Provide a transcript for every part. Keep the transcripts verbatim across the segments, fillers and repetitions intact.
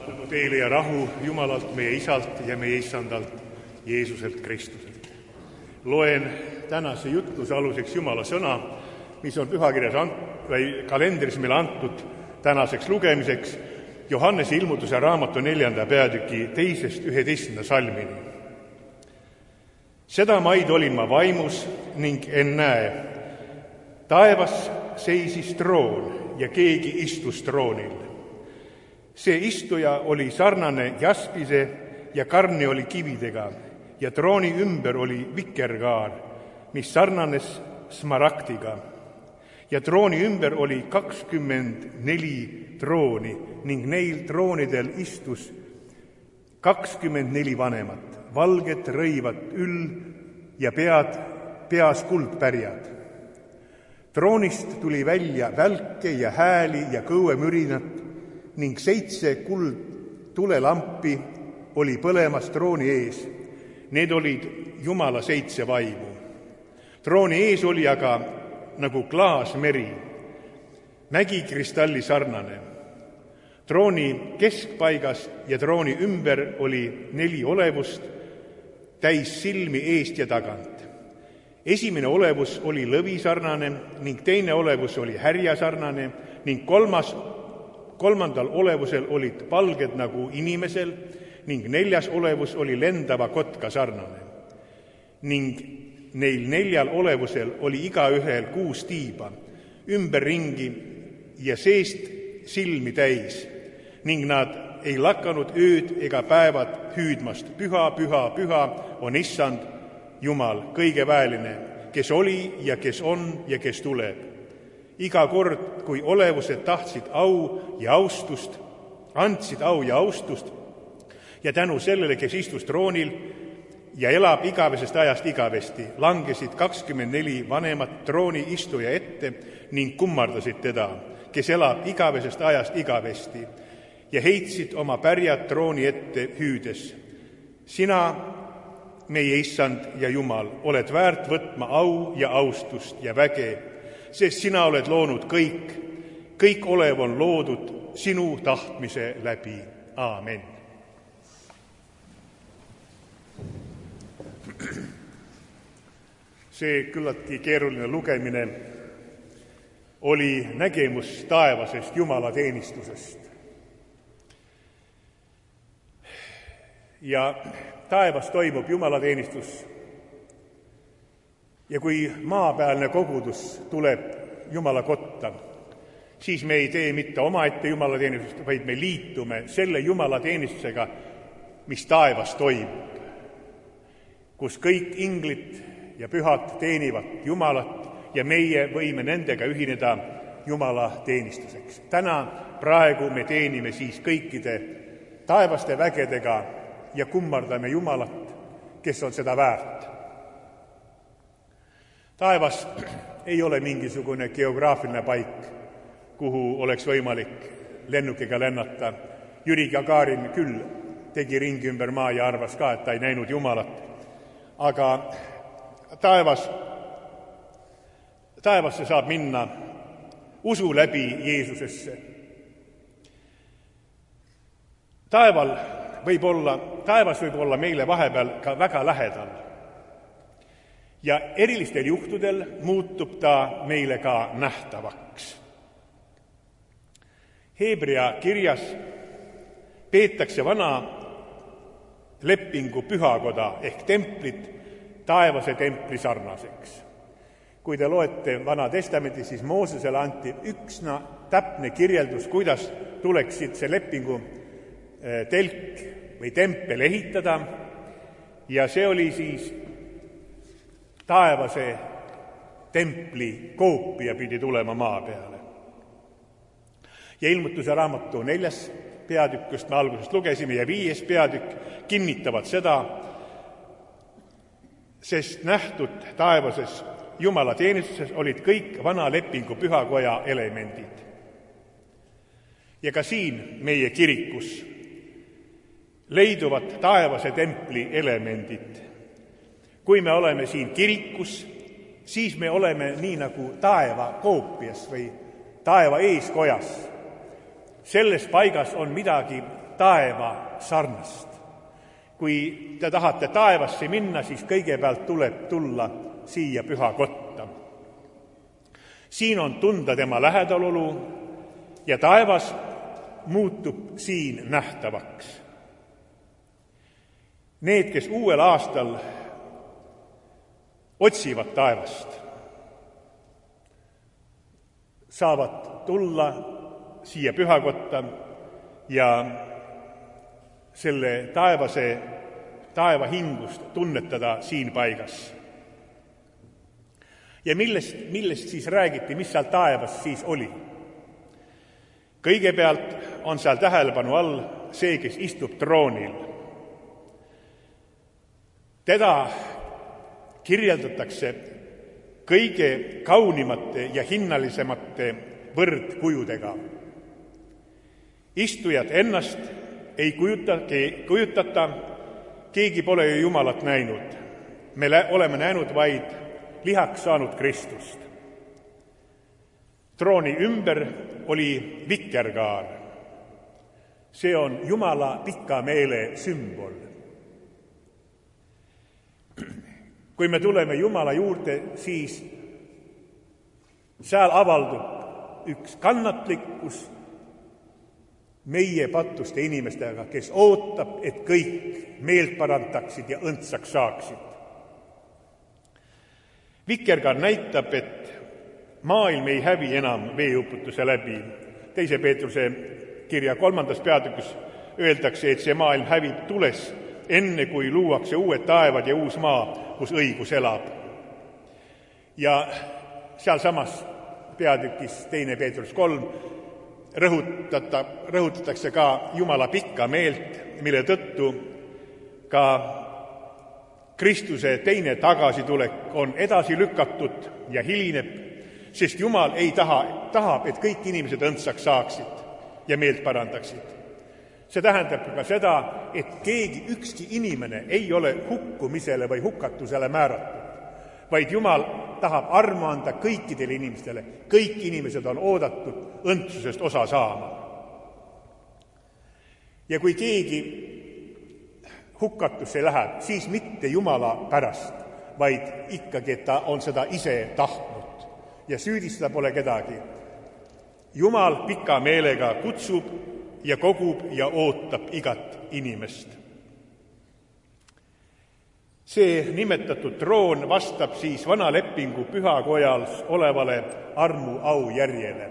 Armu teile ja rahu Jumalalt, meie Isalt ja meie Issandalt, Jeesuselt Kristuselt. Loen tänase jutluse aluseks Jumala sõna, mis on pühakirjas ant- või kalendris meile antud tänaseks lugemiseks Johannese ilmutuse raamatu neljanda peatüki teisest üheteistkümnenda salmini. Seda maid olin ma vaimus ning ennäe. Taevas seisis troon ja keegi istus troonil. See istuja oli sarnane jaspise ja karni oli kividega ja trooni ümber oli vikerkaar, mis sarnanes smaragdiga. Ja trooni ümber oli kakskümmend neli trooni ning neil troonidel istus kakskümmend neli vanemat, valget rõivat üll ja pead, peas kuldpärjad. Troonist tuli välja välke ja hääli ja kõuemürinat ning seitse kuld tulelampi oli põlemas trooni ees. Need olid Jumala seitse vaimu. Trooni ees oli aga nagu klaasmeri, mägikristalli sarnane. Trooni keskpaigas ja trooni ümber oli neli olevust, täis silmi eest ja tagant. Esimene olevus oli lõvi sarnane ning teine olevus oli härja sarnane ning kolmas Kolmandal olevusel olid palged nagu inimesel ning neljas olevus oli lendava kotka sarnane. Ning neil neljal olevusel oli igaühel kuus tiiba, ümberringi ja seest silmi täis, ning nad ei lakanud ööd ega päevad hüüdmast. Püha, püha, püha on Issand Jumal, kõige väeline, kes oli ja kes on ja kes tuleb. Iga kord, kui olevused tahtsid au ja austust, andsid au ja austust ja tänu sellele, kes istus troonil ja elab igavesest ajast igavesti, langesid kakskümmend neli vanemat trooni istuja ette ning kummardasid teda, kes elab igavesest ajast igavesti, ja heitsid oma pärjad trooni ette hüüdes. Sina, meie Issand ja Jumal, oled väärt võtma au ja austust ja väge, sest sina oled loonud kõik, kõik olev on loodud sinu tahtmise läbi. Aamen. See küllaltki keeruline lugemine oli nägemus taevasest Jumala teenistusest. Ja taevas toimub Jumala teenistus. Ja kui maapealne kogudus tuleb Jumala kotta, siis me ei tee mitte omaette Jumala teenistust, vaid me liitume selle Jumala teenistusega, mis taevas toimub, kus kõik inglid ja pühad teenivad Jumalat ja meie võime nendega ühineda Jumala teenistuseks. Täna, praegu me teenime siis kõikide taevaste vägedega ja kummardame Jumalat, kes on seda väärt. Taevas ei ole mingisugune geograafiline paik, kuhu oleks võimalik lennukiga lennata. Jüri Gagarin küll tegi ringi ümber maa ja arvas ka, et ta ei näinud Jumalat. Aga taevas, taevasse saab minna usu läbi Jeesusesse. Taeval võib olla, taevas võib olla meile vahepeal ka väga lähedal. Ja erilistel juhtudel muutub ta meile ka nähtavaks. Heebrea kirjas peetakse vana lepingu pühakoda ehk templit taevase templi sarnaseks. Kui te loete Vana Testamenti, siis Moosesele anti üksna täpne kirjeldus, kuidas tuleksid see lepingu telk või tempel ehitada, ja see oli siis taevase templi koopia pidi tulema maa peale. Ja ilmutuse raamatu neljas peatükk, kust me algusest lugesime, ja viies peatükk kinnitavad seda, sest nähtud taevases Jumala teenistuses olid kõik vana lepingu pühakoja elemendid. Ja ka siin meie kirikus leiduvad taevase templi elemendid. Kui me oleme siin kirikus, siis me oleme nii nagu taeva koopias või taeva eeskojas. Selles paigas on midagi taeva sarnast. Kui te tahate taevasse minna, siis kõigepealt tuleb tulla siia pühakotta. Siin on tunda tema lähedalolu ja taevas muutub siin nähtavaks. Need, kes uuel aastal otsivad taevast, saavad tulla siia pühakotta ja selle taevase, taeva hingust tunnetada siin paigas. Ja millest, millest siis räägiti, mis seal taevas siis oli? Kõigepealt on seal tähelepanu all see, kes istub troonil. Teda kirjeldatakse kõige kaunimate ja hinnalisemate võrdkujudega. Istujad ennast ei kujuta, kujutata, keegi pole ju Jumalat näinud. Me oleme näinud vaid lihaks saanud Kristust. Trooni ümber oli vikerkaar. See on Jumala pika meele sümbol. Kui me tuleme Jumala juurde, siis seal avaldub üks kannatlikkus meie pattuste inimestega, kes ootab, et kõik meelt parantaksid ja õndsaks saaksid. Vikerkaar näitab, et maailm ei hävi enam veeuputuse läbi. Teise Peetruse kirja kolmandas peatükis öeldakse, et see maailm hävib tules, enne kui luuakse uued taevad ja uus maa, kus õigus elab. Ja seal samas peatükis teine Peetrus kolm rõhutata, rõhutatakse ka Jumala pikka meelt, mille tõttu ka Kristuse teine tagasitulek on edasi lükatud ja hilineb, sest Jumal ei taha, tahab, et kõik inimesed õndsaks saaksid ja meelt parandaksid. See tähendab ka seda, et keegi, ükski inimene ei ole hukkumisele või hukatusele määratud, vaid Jumal tahab armu anda kõikidele inimestele. Kõik inimesed on oodatud õndsusest osa saama. Ja kui keegi hukatusse läheb, siis mitte Jumala pärast, vaid ikkagi, et ta on seda ise tahtnud ja süüdistada pole kedagi. Jumal pika meelega kutsub ja kogub ja ootab igat inimest. See nimetatud troon vastab siis vana lepingu pühakojal olevale armu aujärjele.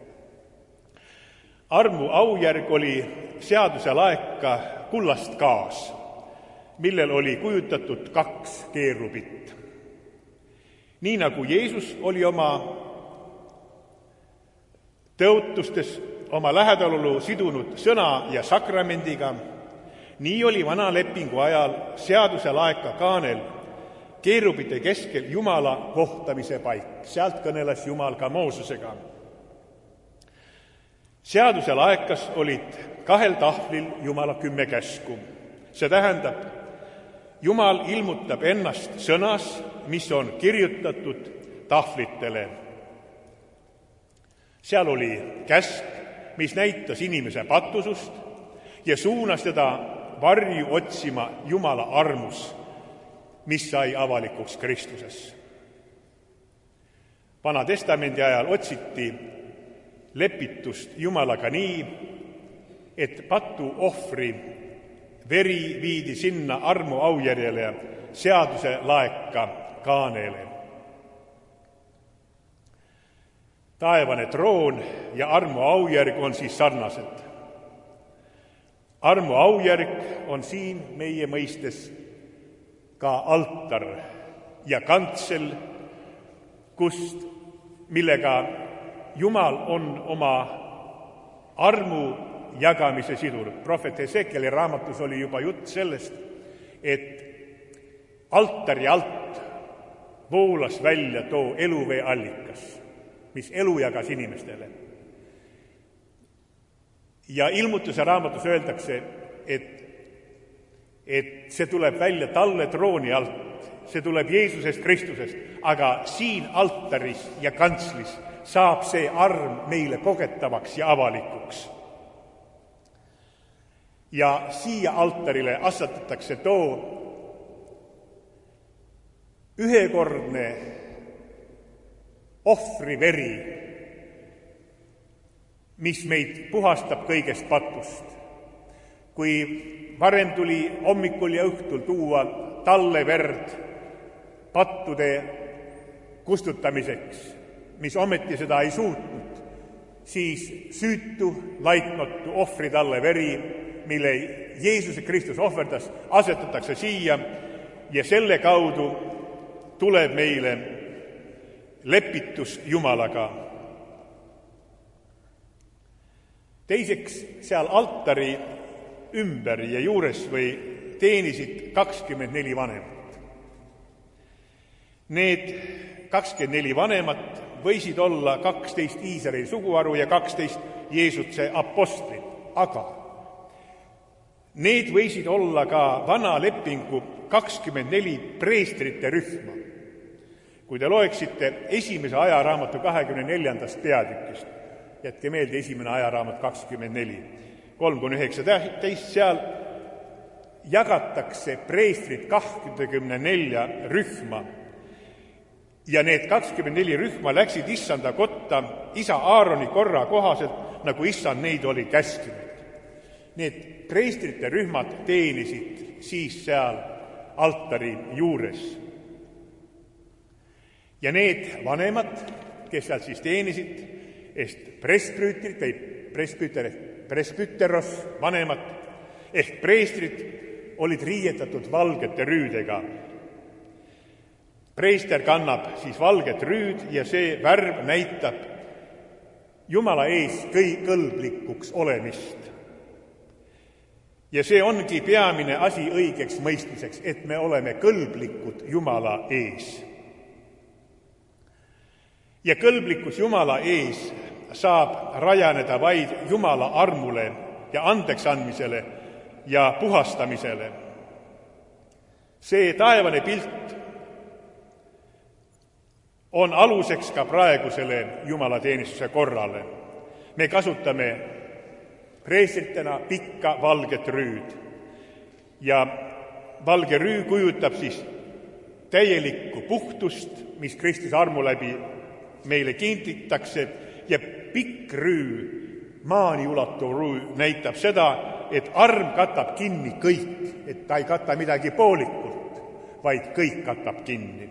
Armu aujärg oli seaduse laeka kullast kaas, millel oli kujutatud kaks keerubit. Nii nagu Jeesus oli oma tõotustes oma lähedalolu sidunud sõna ja sakramendiga, nii oli vana lepingu ajal seaduse laeka kaanel keerubite keskel Jumala kohtamise paik. Sealt kõneles Jumal ka Moosesega. Seaduse laekas olid kahel tahvlil Jumala kümme käsku. See tähendab, Jumal ilmutab ennast sõnas, mis on kirjutatud tahvlitele. Seal oli käsk, mis näitas inimese patusust ja suunas teda varju otsima Jumala armus, mis sai avalikuks Kristuses. Vana testamendi ajal otsiti lepitust Jumalaga nii, et patu ohvri veri viidi sinna armu aujärjele ja seaduse laeka kaanele. Taevane troon ja armu aujärg on siis sarnased. Armu aujärg on siin meie mõistes ka altar ja kantsel, kust, millega Jumal on oma armu jagamise sidunud. Prohvet Hesekieli raamatus oli juba jutt sellest, et altari alt voolas välja too eluvee allikas, mis elu jagas inimestele. Ja ilmutuse raamatus öeldakse, et, et see tuleb välja talle trooni alt, see tuleb Jeesusest Kristusest, aga siin altaris ja kantslis saab see arm meile kogetavaks ja avalikuks. ja siia altarile astatatakse too ühekordne ohvriveri, mis meid puhastab kõigest patust. Kui varem tuli hommikul ja õhtul tuua talle verd pattude kustutamiseks, mis ometi seda ei suutnud, siis süütu, laitmatu ohvri talle veri, mille Jeesuse Kristus ohverdas, asetatakse siia ja selle kaudu tuleb meile lepitus Jumalaga. Teiseks, seal altari ümber ja juures või teenisid kakskümmend neli vanemat. Need kakskümmend neli vanemat võisid olla kaksteist Iisraeli suguharu ja kaksteist Jeesuse apostlit, aga need võisid olla ka vana lepingu kakskümmend neli preestrite rühma. Kui te loeksite esimese ajaraamatu kahekümne neljandast peatükist, jätke meelde esimene ajaraamat kakskümmend neli, kolm kuni üheksateist, seal jagatakse preestrid kahekümne nelja rühma ja need kakskümmend neli rühma läksid issanda kotta isa Aaroni korra kohaselt, nagu issand neid oli käskinud. Need preestrite rühmad teenisid siis seal altari juures. Ja need vanemad, kes seal siis teenisid, ehk presbüütrid või presbüüter, presbüteros vanemad ehk preestrid olid riietatud valgete rüüdega. Preester kannab siis valget rüüd ja see värv näitab Jumala ees kõlblikuks olemist. Ja see ongi peamine asi õigeks mõistmiseks, et me oleme kõlblikud Jumala ees. Ja kõlblikkus Jumala ees saab rajaneda vaid Jumala armule ja andeks andmisele ja puhastamisele. See taevane pilt on aluseks ka praegusele jumalateenistuse korrale. Me kasutame preestritena pikka valget rüüd ja valge rüü kujutab siis täielikku puhtust, mis Kristuse armu läbi meile kintitakse ja pikk rüü, maani ulatuv rüü näitab seda, et arm katab kinni kõik, et ta ei kata midagi poolikult, vaid kõik katab kinni.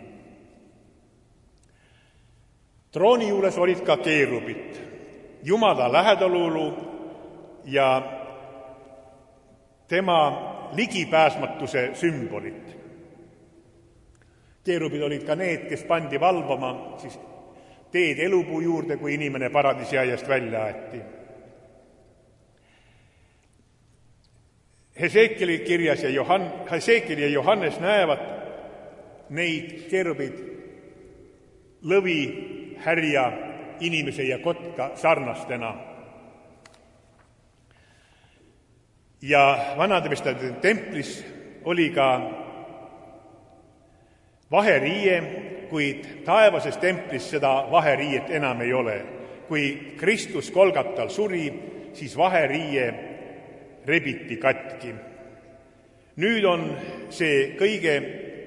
Trooni juures olid ka keerubid, Jumala lähedalolu ja tema ligipääsmatuse sümbolid. Keerubid olid ka need, kes pandi valvama siis teed elupuu juurde, kui inimene paradiisiaiast välja aeti. Heseekeli kirjas ja Johan, Heseekeli ja Johannes näevad neid keerubid lõvi, härja, inimese ja kotka sarnastena. Ja Vanatestamendi templis oli ka vaheriie, kuid taevases templis seda vaheriiet enam ei ole. Kui Kristus Golgatal suri, siis vaheriie rebiti katki. Nüüd on see kõige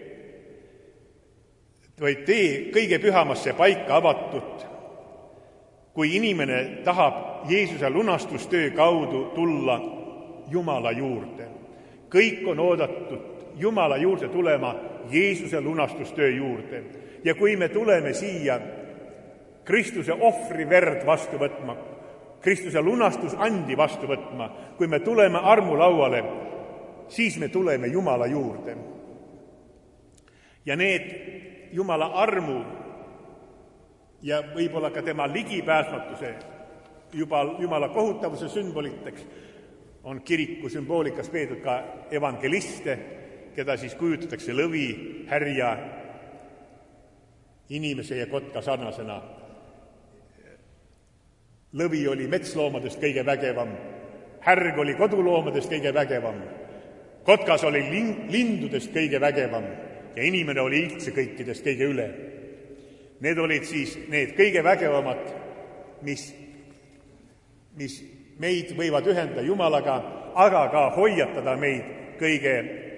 või tee kõige pühamasse paika avatud, kui inimene tahab Jeesuse lunastustöö kaudu tulla Jumala juurde. Kõik on oodatud Jumala juurde tulema Jeesuse lunastustöö juurde. Ja kui me tuleme siia Kristuse ohvri verd vastu võtma, Kristuse lunastusandi vastu võtma, kui me tuleme armulauale, siis me tuleme Jumala juurde. Ja need Jumala armu ja võib-olla ka tema ligipääsmatuse, juba Jumala kohutavuse sümboliteks on kiriku sümboolikas peetud ka evangeliste, keda siis kujutatakse lõvi, härja, inimese ja kotka sarnasena. Lõvi oli metsloomadest kõige vägevam, härg oli koduloomadest kõige vägevam, kotkas oli lindudest kõige vägevam ja inimene oli üldse kõikidest kõige üle. Need olid siis need kõige vägevamad, mis, mis meid võivad ühenda Jumalaga aga ka hoiatada meid kõige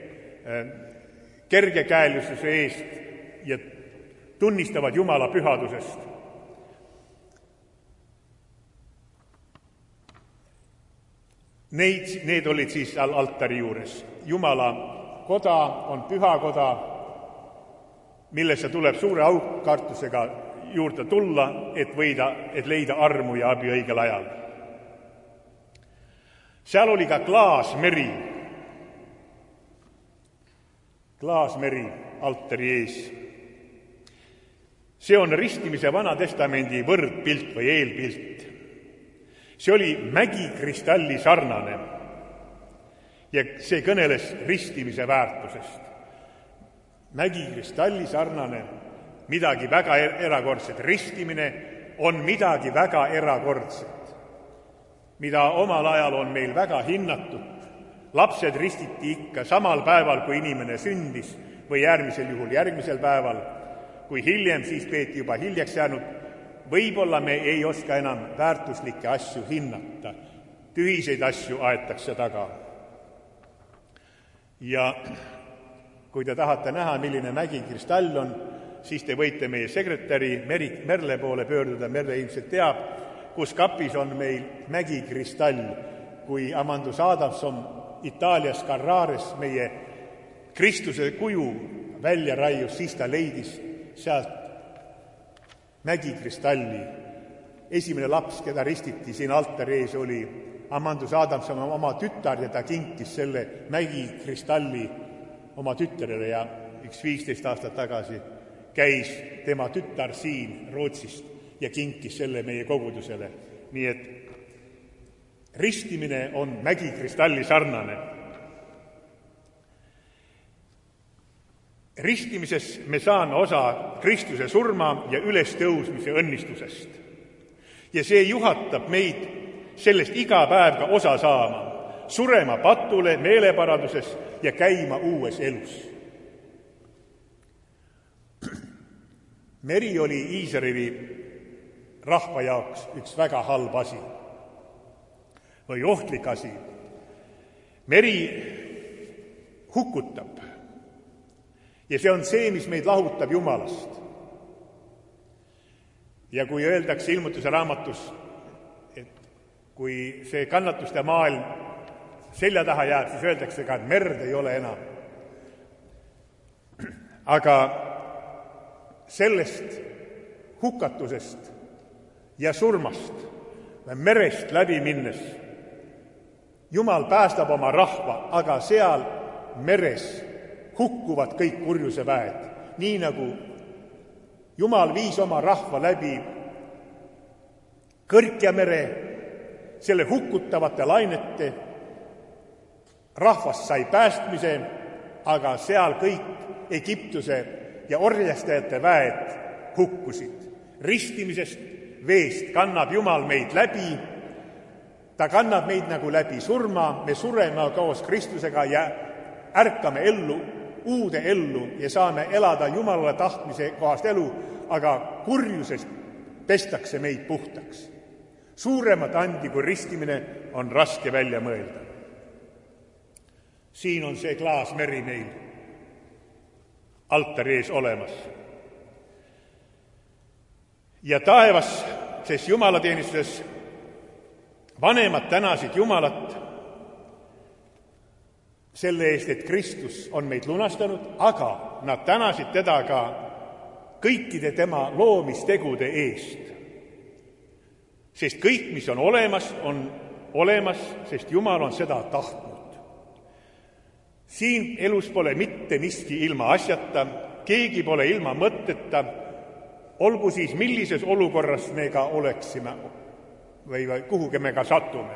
kergekäelisuse eest ja tunnistavad Jumala pühadusest. Neid, need olid siis seal altari juures. Jumala koda on püha koda, millesse tuleb suure aukartusega juurde tulla, et, võida, et leida armu ja abi õigel ajal. Seal oli ka klaasmeri, klaasmeri altari ees. See on ristimise Vana Testamendi võrdpilt või eelpilt. See oli mägikristalli sarnane ja see kõneles ristimise väärtusest. Mägikristalli sarnane, midagi väga erakordset. Ristimine on midagi väga erakordset, mida omal ajal on meil väga hinnatud. Lapsed ristiti ikka samal päeval, kui inimene sündis või äärmisel juhul järgmisel päeval. Kui hiljem, siis peeti juba hiljaks jäänud. Võib-olla me ei oska enam väärtuslikke asju hinnata. Tühiseid asju aetakse taga. Ja kui te tahate näha, milline mägikristall on, siis te võite meie sekretäri Merit Merle poole pöörduda. Merle ilmselt teab, kus kapis on meil mägikristall. Kui Amandus Adamson Itaalias Carrares meie Kristuse kuju välja raius, siis ta leidis sealt mägikristalli. Esimene laps, keda ristiti siin altari ees, oli Amandus Adamson oma tütar ja ta kinkis selle mägikristalli oma tütrele ja üks viisteist aastat tagasi käis tema tütar siin Rootsist ja kinkis selle meie kogudusele. Nii et ristimine on mägikristalli sarnane. Ristimises me saame osa Kristuse surma ja ülestõusmise õnnistusest. Ja see juhatab meid sellest iga päev ka osa saama, surema patule meeleparanduses ja käima uues elus. Meri oli Iisraeli rahva jaoks üks väga halb asi või ohtlik asi. Meri hukutab. Ja see on see, mis meid lahutab Jumalast. Ja kui öeldakse ilmutuse raamatus, et kui see kannatuste maailm selja taha jääb, siis öeldakse ka, et merd ei ole enam. Aga sellest hukatusest ja surmast merest läbi minnes Jumal päästab oma rahva, aga seal meres hukkuvad kõik kurjuse väed. Nii nagu Jumal viis oma rahva läbi Kõrkjamere, selle hukkutavate lainete, rahvast sai päästmise, aga seal kõik Egiptuse ja orjastajate väed hukkusid. Ristimisest veest kannab Jumal meid läbi, ta kannab meid nagu läbi surma, me sureme koos Kristusega ja ärkame ellu, uude ellu ja saame elada Jumalale tahtmise kohast elu, aga kurjusest pestakse meid puhtaks. Suuremat andi kui ristimine on raske välja mõelda. Siin on see klaasmeri meil altari ees olemas. Ja taevas, sest Jumalateenistuses vanemad tänasid Jumalat selle eest, et Kristus on meid lunastanud, aga nad tänasid teda ka kõikide tema loomistegude eest. Sest kõik, mis on olemas, on olemas, sest Jumal on seda tahtnud. Siin elus pole mitte miski ilma asjata, keegi pole ilma mõtteta, olgu siis millises olukorras me ka oleksime või, või kuhugi me ka satume.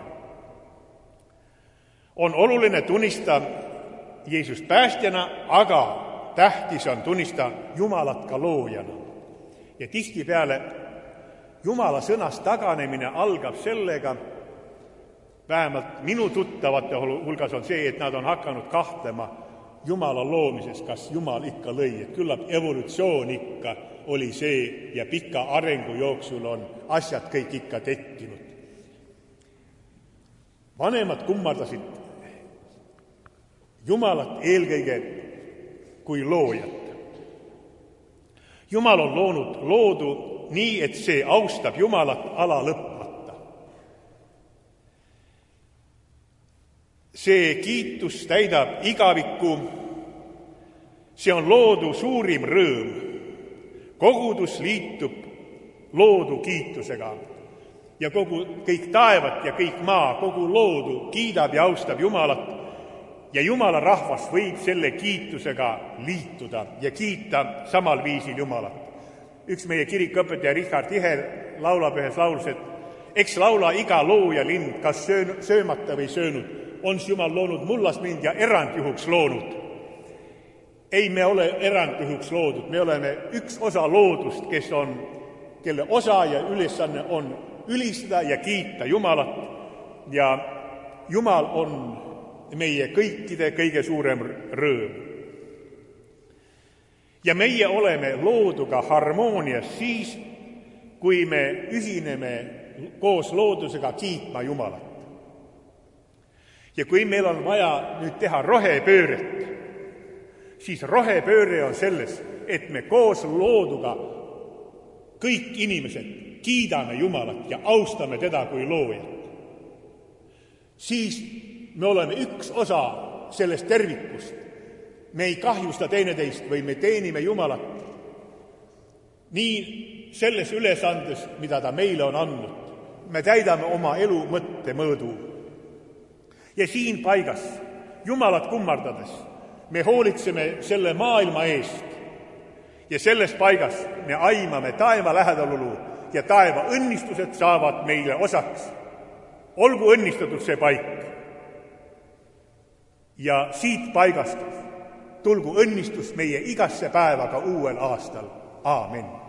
On oluline tunnista Jeesust päästjana, aga tähtis on tunnista Jumalat ka loojana. Ja tihtipeale Jumala sõnast taganemine algab sellega, vähemalt minu tuttavate hulgas on see, et nad on hakanud kahtlema Jumala loomises, kas Jumal ikka lõi, et küllap evolutsioon ikka oli see ja pika arengu jooksul on asjad kõik ikka tekkinud. Vanemad kummardasid Jumalat eelkõige kui loojat. Jumal on loonud loodu nii, et see austab Jumalat ala lõpmata. See kiitus täidab igavikku, see on loodu suurim rõõm. Kogudus liitub loodu kiitusega ja kogu, kõik taevat ja kõik maa, kogu loodu kiidab ja austab Jumalat ja Jumala rahvas võib selle kiitusega liituda ja kiita samal viisil Jumalat. Üks meie kirikuõpetaja Richard Ihel laulab ühes laulus, et eks laula iga looja lind, kas söön, söömata või söönud, on Jumal loonud mullas mind ja erandjuhuks loonud. Ei, me ole erandjuhuks loodud, me oleme üks osa loodust, kes on, kelle osa ja ülesanne on ülistada ja kiita Jumalat ja Jumal on meie kõikide kõige suurem rõõm. Ja meie oleme looduga harmoonias siis, kui me ühineme koos loodusega kiitma Jumalat. Ja kui meil on vaja nüüd teha rohepööret, siis rohepööre on selles, et me koos looduga kõik inimesed kiidame Jumalat ja austame teda kui loojat. Siis me oleme üks osa sellest tervikust. Me ei kahjusta teineteist või me teenime Jumalat nii selles ülesandes, mida ta meile on andnud. Me täidame oma elu mõtte mõõdu. Ja siin paigas, Jumalat kummardades, me hoolitseme selle maailma eest ja selles paigas me aimame taeva lähedalolu ja taeva õnnistused saavad meile osaks. Olgu õnnistatud see paik. Ja siit paigast tulgu õnnistus meie igasse päevaga uuel aastal. Aamen.